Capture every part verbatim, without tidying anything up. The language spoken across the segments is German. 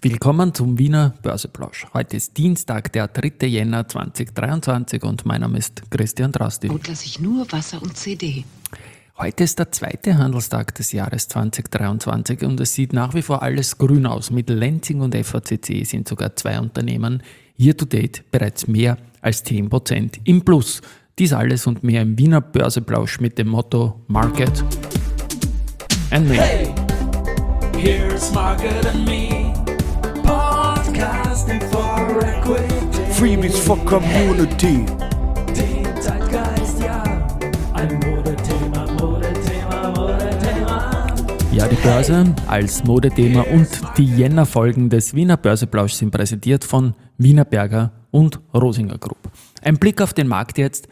Willkommen zum Wiener Börseplausch. Heute ist Dienstag, der dritte Jänner zweitausenddreiundzwanzig und mein Name ist Christian Drasti. Und lasse ich nur Wasser und C D. Heute ist der zweite Handelstag des Jahres zweitausenddreiundzwanzig und es sieht nach wie vor alles grün aus. Mit Lenzing und F A C C sind sogar zwei Unternehmen year to date bereits mehr als zehn Prozent im Plus. Dies alles und mehr im Wiener Börseplausch mit dem Motto Market and Me. Hey, here's Market and Me, podcasting for equity. Freebies for Community. Den Zeitgeist, ja, ein Modethema, Modethema, Modethema. Ja, die Börse als Modethema und die Jänner-Folgen des Wiener Börseplausch sind präsentiert von Wienerberger und Rosinger Group. Ein Blick auf den Markt jetzt: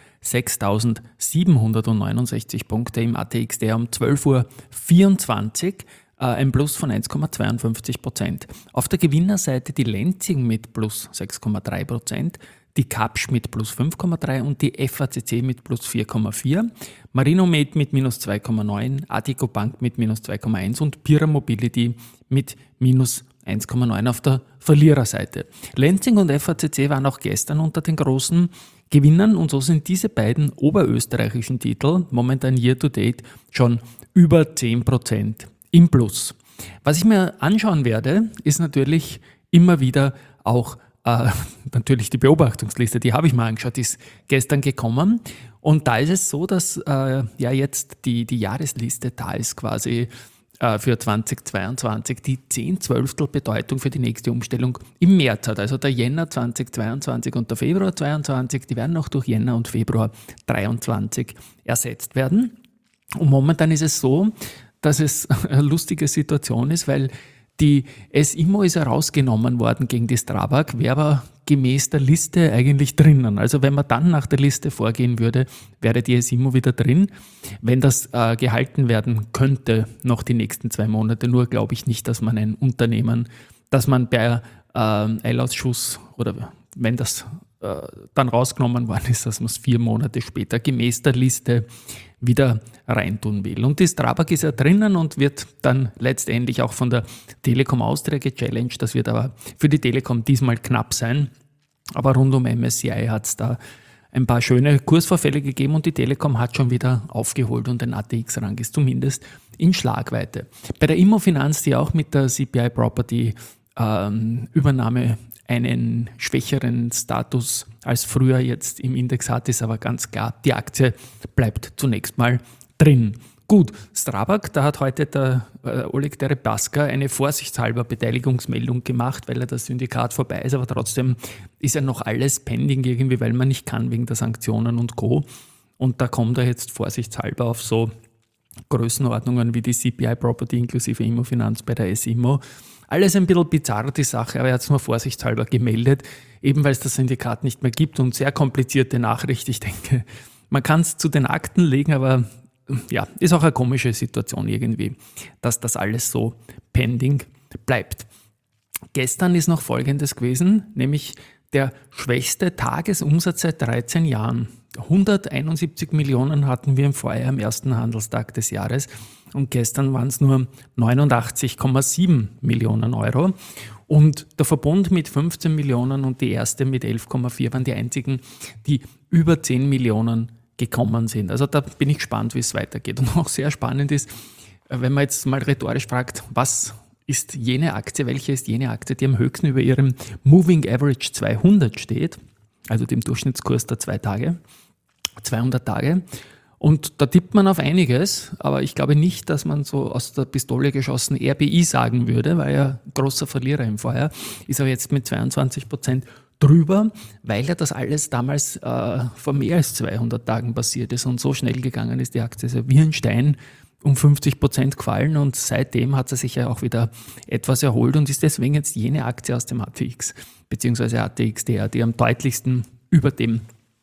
sechstausendsiebenhundertneunundsechzig Punkte im A T X D um zwölf Uhr vierundzwanzig, äh, ein Plus von eins Komma zweiundfünfzig Prozent. Auf der Gewinnerseite die Lenzing mit plus sechs Komma drei Prozent, die Kapsch mit plus fünf Komma drei und die F A C C mit plus vier Komma vier, Marinomed mit minus zwei Komma neun, Addiko Bank mit minus zwei Komma eins und Pira Mobility mit minus eins Komma neun auf der Verliererseite. Lenzing und F A C C waren auch gestern unter den großen Gewinnern und so sind diese beiden oberösterreichischen Titel momentan year to date schon über zehn Prozent im Plus. Was ich mir anschauen werde, ist natürlich immer wieder auch äh, natürlich die Beobachtungsliste, die habe ich mir angeschaut, die ist gestern gekommen und da ist es so, dass äh, ja jetzt die, die Jahresliste da ist quasi für zweitausendzweiundzwanzig die zehn Zwölftel Bedeutung für die nächste Umstellung im März hat. Also der Jänner zweitausendzweiundzwanzig und der Februar zweiundzwanzig, die werden noch durch Jänner und Februar dreiundzwanzig ersetzt werden. Und momentan ist es so, dass es eine lustige Situation ist, weil die S I M O ist herausgenommen worden gegen die Strabag, wäre aber gemäß der Liste eigentlich drinnen. Also wenn man dann nach der Liste vorgehen würde, wäre die S I M O wieder drin. Wenn das äh, gehalten werden könnte, noch die nächsten zwei Monate, nur glaube ich nicht, dass man ein Unternehmen, dass man bei äh, Eilausschuss oder wenn das äh, dann rausgenommen worden ist, dass man es vier Monate später gemäß der Liste wieder reintun will. Und die Strabag ist ja drinnen und wird dann letztendlich auch von der Telekom Austria gechallenged. Das wird aber für die Telekom diesmal knapp sein. Aber rund um M S C I hat es da ein paar schöne Kursvorfälle gegeben und die Telekom hat schon wieder aufgeholt und ein A T X-Rang ist zumindest in Schlagweite. Bei der Immofinanz, die auch mit der C P I Property ähm, Übernahme einen schwächeren Status als früher jetzt im Index hat, ist aber ganz klar, die Aktie bleibt zunächst mal drin. Gut, Strabag, da hat heute der äh, Oleg Deripaska eine vorsichtshalber Beteiligungsmeldung gemacht, weil er das Syndikat vorbei ist, aber trotzdem ist ja noch alles pending irgendwie, weil man nicht kann wegen der Sanktionen und Co. Und da kommt er jetzt vorsichtshalber auf so Größenordnungen wie die C P I Property inklusive Immofinanz bei der S I M O. Alles ein bisschen bizarr, die Sache, aber er hat es nur vorsichtshalber gemeldet, eben weil es das Syndikat nicht mehr gibt und sehr komplizierte Nachricht. Ich denke, man kann es zu den Akten legen, aber ja, ist auch eine komische Situation irgendwie, dass das alles so pending bleibt. Gestern ist noch Folgendes gewesen, nämlich der schwächste Tagesumsatz seit dreizehn Jahren. hunderteinundsiebzig Millionen hatten wir im Vorjahr am ersten Handelstag des Jahres und gestern waren es nur neunundachtzig Komma sieben Millionen Euro. Und der Verbund mit fünfzehn Millionen und die erste mit elf Komma vier waren die einzigen, die über zehn Millionen gekommen sind. Also da bin ich gespannt, wie es weitergeht. Und auch sehr spannend ist, wenn man jetzt mal rhetorisch fragt, was ist jene Aktie, welche ist jene Aktie, die am höchsten über ihrem Moving Average zweihundert steht, also dem Durchschnittskurs der zwei Tage, zweihundert Tage. Und da tippt man auf einiges, aber ich glaube nicht, dass man so aus der Pistole geschossen R B I sagen würde, weil er großer Verlierer im Vorjahr ist, aber jetzt mit zweiundzwanzig Prozent drüber, weil ja das alles damals äh, vor mehr als zweihundert Tagen passiert ist und so schnell gegangen ist, die Aktie ist ja wie ein Stein um fünfzig Prozent gefallen und seitdem hat sie sich ja auch wieder etwas erholt und ist deswegen jetzt jene Aktie aus dem A T X bzw. A T X D R, die am deutlichsten über dem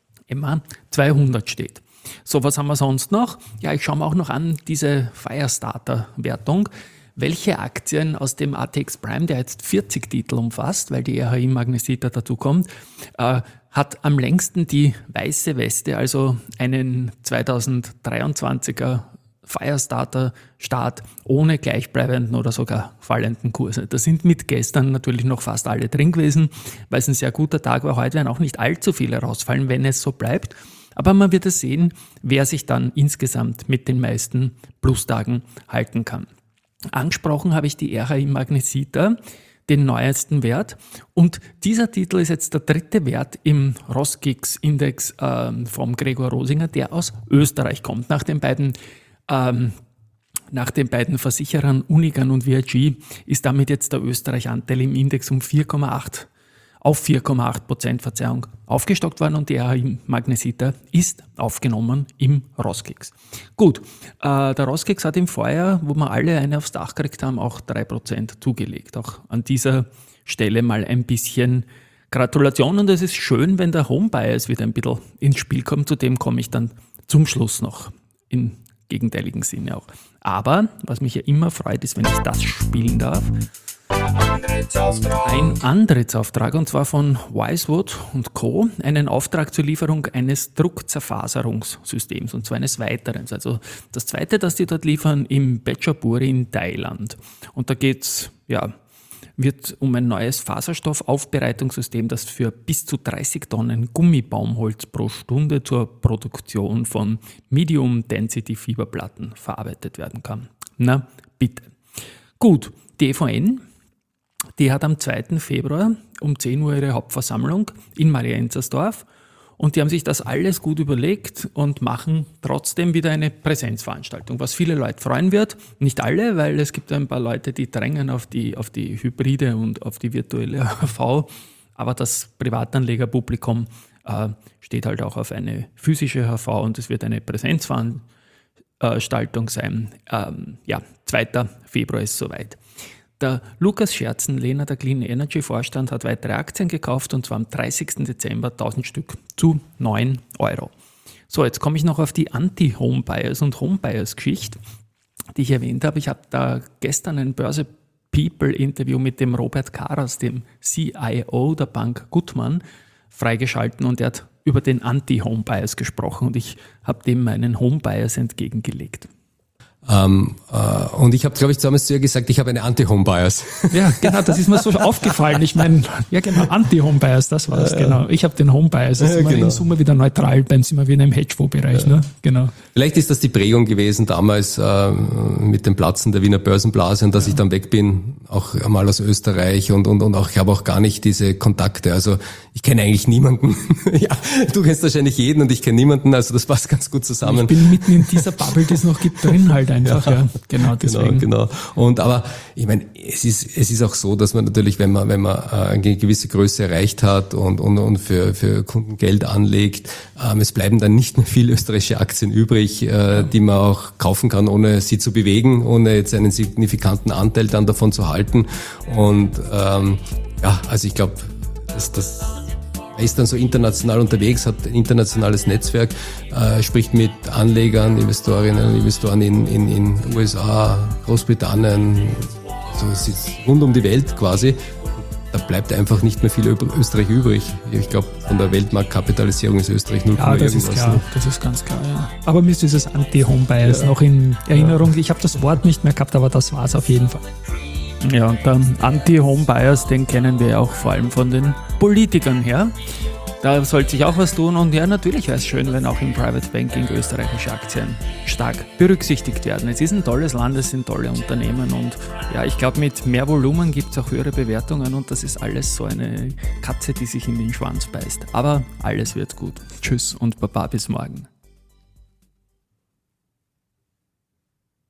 M A zweihundert steht. So, was haben wir sonst noch? Ja, ich schaue mir auch noch an diese Firestarter-Wertung. Welche Aktien aus dem A T X Prime, der jetzt vierzig Titel umfasst, weil die R H I Magnesita dazukommt, äh, hat am längsten die weiße Weste, also einen zweitausenddreiundzwanziger Firestarter-Start ohne gleichbleibenden oder sogar fallenden Kurse. Da sind mit gestern natürlich noch fast alle drin gewesen, weil es ein sehr guter Tag war. Heute werden auch nicht allzu viele rausfallen, wenn es so bleibt. Aber man wird es sehen, wer sich dann insgesamt mit den meisten Plustagen halten kann. Angesprochen habe ich die R H I Magnesita, den neuesten Wert. Und dieser Titel ist jetzt der dritte Wert im Rosgix-Index äh, vom Gregor Rosinger, der aus Österreich kommt. Nach den beiden, ähm, nach den beiden Versicherern Unigan und V I G ist damit jetzt der Österreich-Anteil im Index um vier Komma acht auf vier Komma acht Prozent Verzeihung aufgestockt worden und die R H I Magnesita ist aufgenommen im Rosgix. Gut, äh, der Rosgix hat im Vorjahr, wo wir alle eine aufs Dach gekriegt haben, auch drei Prozent zugelegt. Auch an dieser Stelle mal ein bisschen Gratulation und es ist schön, wenn der Homebias wieder ein bisschen ins Spiel kommt. Zu dem komme ich dann zum Schluss noch im gegenteiligen Sinne auch. Aber was mich ja immer freut, ist, wenn ich das spielen darf. Ein Antrittsauftrag und zwar von Wisewood und Co. Einen Auftrag zur Lieferung eines Druckzerfaserungssystems und zwar eines weiteren. Also das zweite, das die dort liefern, im Phetchaburi in Thailand. Und da geht's, ja, wird um ein neues Faserstoffaufbereitungssystem, das für bis zu dreißig Tonnen Gummibaumholz pro Stunde zur Produktion von Medium-Density-Fiberplatten verarbeitet werden kann. Na, bitte. Gut, die E V N, die hat am zweiten Februar um zehn Uhr ihre Hauptversammlung in Marienzersdorf und die haben sich das alles gut überlegt und machen trotzdem wieder eine Präsenzveranstaltung, was viele Leute freuen wird. Nicht alle, weil es gibt ein paar Leute, die drängen auf die, auf die Hybride und auf die virtuelle H V, aber das Privatanlegerpublikum äh, steht halt auch auf eine physische H V und es wird eine Präsenzveranstaltung sein. Ähm, ja, zweiten Februar ist soweit. Der Lukas Scherzenlehner, der Clean Energy Vorstand, hat weitere Aktien gekauft und zwar am dreißigsten Dezember tausend Stück zu neun Euro. So, jetzt komme ich noch auf die Anti-Homebuyers und Homebuyers-Geschichte, die ich erwähnt habe. Ich habe da gestern ein Börse People Interview mit dem Robert Karas, dem C I O der Bank Gutmann, freigeschalten und er hat über den Anti-Homebuyers gesprochen und ich habe dem meinen Homebuyers entgegengelegt. Ähm, äh, und ich habe, glaube ich, damals zu ihr gesagt, ich habe eine Anti-Home-Bias. Ja, genau, das ist mir so aufgefallen. Ich meine, ja genau, Anti-Home-Bias, das war es, genau. Ich habe den Home-Bias, jetzt sind wir genau. In Summe wieder neutral, dann sind wir wieder im Hedgefonds-Bereich, ja. Ne? Genau. Vielleicht ist das die Prägung gewesen damals äh, mit dem Platzen der Wiener Börsenblase und dass ja. ich dann weg bin, auch einmal aus Österreich und und und auch ich habe auch gar nicht diese Kontakte. Also ich kenne eigentlich niemanden. Ja, du kennst wahrscheinlich jeden und ich kenne niemanden, also das passt ganz gut zusammen. Ich bin mitten in dieser Bubble, die es noch gibt, drin halt einfach, ja. ja. Genau, deswegen. Genau, genau. Und aber ich meine, es ist es ist auch so, dass man natürlich, wenn man wenn man eine gewisse Größe erreicht hat und und und für für Kunden Geld anlegt, ähm, es bleiben dann nicht mehr viele österreichische Aktien übrig, äh, die man auch kaufen kann, ohne sie zu bewegen, ohne jetzt einen signifikanten Anteil dann davon zu halten. Und ähm, ja, also ich glaube, dass das er ist dann so international unterwegs, hat ein internationales Netzwerk, äh, spricht mit Anlegern, Investorinnen und Investoren in in in U S A, Großbritannien, so es ist rund um die Welt quasi. Da bleibt einfach nicht mehr viel Österreich übrig. Ich glaube, von der Weltmarktkapitalisierung ist Österreich null Komma irgendwas. Ja, das ist klar, das ist ganz klar, ja. Aber mir ist dieses Anti-Home-Bias ja. noch in Erinnerung. Ich habe das Wort nicht mehr gehabt, aber das war es auf jeden Fall. Ja, und der Anti-Home-Bias, den kennen wir auch vor allem von den Politikern her. Da sollte sich auch was tun und ja, natürlich wäre es schön, wenn auch im Private Banking österreichische Aktien stark berücksichtigt werden. Es ist ein tolles Land, es sind tolle Unternehmen und ja, ich glaube, mit mehr Volumen gibt es auch höhere Bewertungen und das ist alles so eine Katze, die sich in den Schwanz beißt. Aber alles wird gut. Tschüss und Baba, bis morgen.